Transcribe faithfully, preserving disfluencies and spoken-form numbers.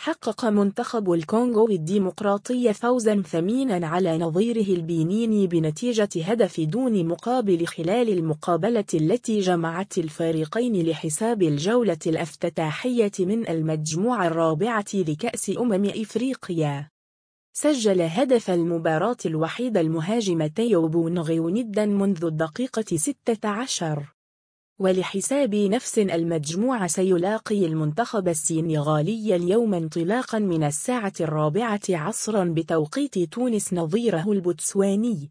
حقق منتخب الكونغو الديمقراطي فوزا ثمينا على نظيره البنيني بنتيجة هدف دون مقابل خلال المقابلة التي جمعت الفريقين لحساب الجولة الافتتاحية من المجموعة الرابعة لكأس أمم إفريقيا. سجل هدف المباراة الوحيد المهاجم تيو بونغيو ندا منذ الدقيقة ستة عشر. ولحساب نفس المجموعة سيلاقي المنتخب السنغالي اليوم انطلاقا من الساعة الرابعة عصرا بتوقيت تونس نظيره البوتسواني.